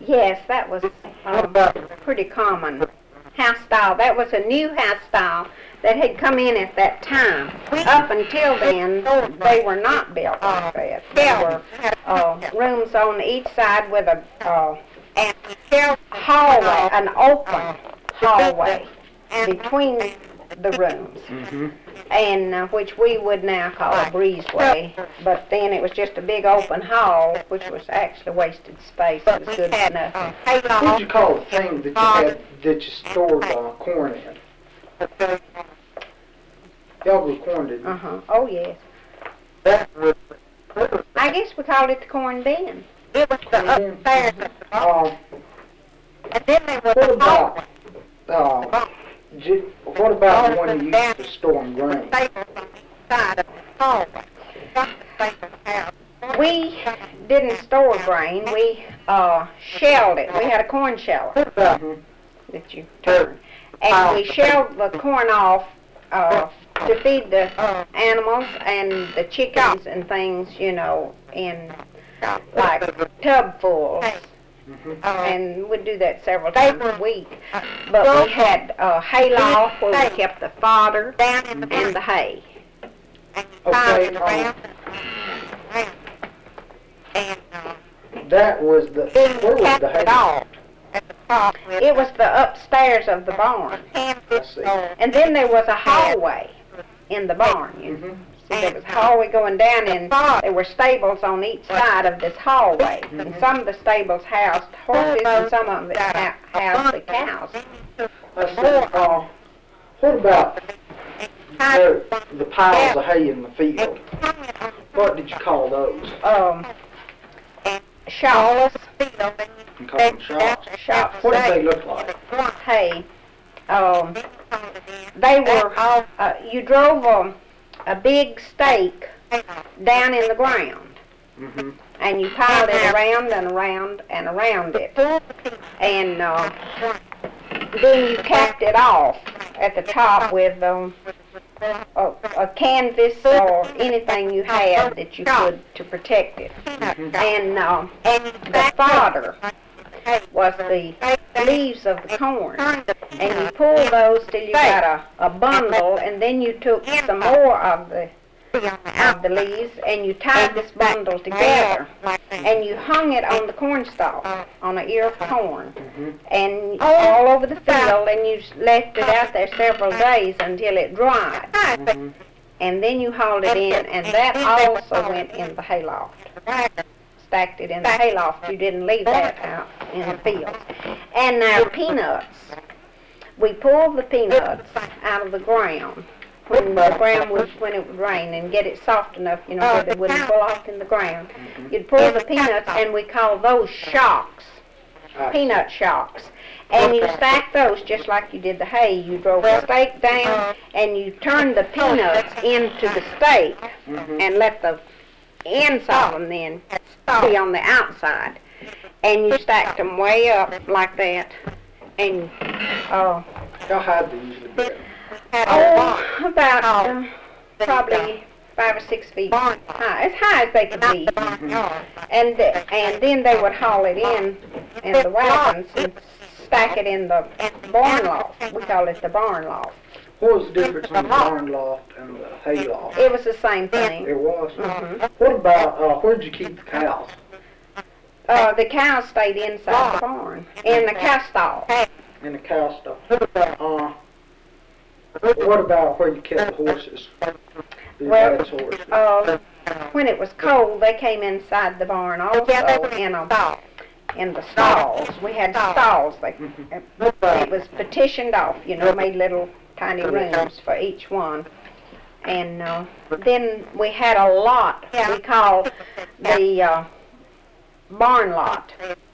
Yes, that was pretty common house style. That was a new house style that had come in at that time. Up until then, they were not built like that. There were rooms on each side with a hallway, an open hallway between the rooms, and which we would now call a breezeway. But then it was just a big open hall, which was actually wasted space. It was good for nothing. What did you call the thing that you had that you stored corn in? Y'all grew corn, didn't you? Oh yes. I guess we called it the corn bin. It was the upstairs of the barn. And then there was What about what about the one you used to store in grain? We didn't store grain. We shelled it. We had a corn sheller that you turn, and we shelled the corn off to feed the animals and the chickens and things, you know, in like tubfuls. And we'd do that several times a week. But we had a hay loft where we kept the fodder and the hay. Okay. That was the, where was the hay? It was the upstairs of the barn. I see. And then there was a hallway in the barn. You know. See, there was a hallway going down, and there were stables on each side of this hallway. And some of the stables housed horses, and some of it housed the cows. I see. What about the piles of hay in the field? What did you call those? Shocks. You call them shocks? Shocks. What did they look like? Hay. They were, you drove a big stake down in the ground, and you piled it around and around and around it, and then you capped it off at the top with a canvas or anything you had that you could to protect it. And the fodder was the leaves of the corn, and you pulled those till you got a bundle, and then you took some more of the leaves and you tied this bundle together, and you hung it on the corn stalk, on an ear of corn, and all over the field, and you left it out there several days until it dried, and then you hauled it in, and that also went in the hayloft. Stacked it in the hayloft. You didn't leave that out in the fields. And now peanuts. We pulled the peanuts out of the ground when it would rain, and get it soft enough, you know, where they wouldn't fall off in the ground. You'd pull the peanuts, and we call those shocks, peanut shocks. And you stack those just like you did the hay. You drove the stake down, and you turned the peanuts into the stake, and let the ends of them then be on the outside, and you stacked them way up like that, and how high do you usually get? About probably 5 or 6 feet high, as high as they could be. And then they would haul it in the wagons and stack it in the barn loft. We call it the barn loft. What was the difference between the barn loft and the hay loft? It was the same thing. It was? What about, where did you keep the cows? The cows stayed inside the barn, in the cow stall. In the cow stall. What about where you kept the horses? Well, when it was cold, they came inside the barn also in the stalls. We had stalls. It was partitioned off, you know, made little tiny rooms for each one. And then we had a lot we called the barn lot.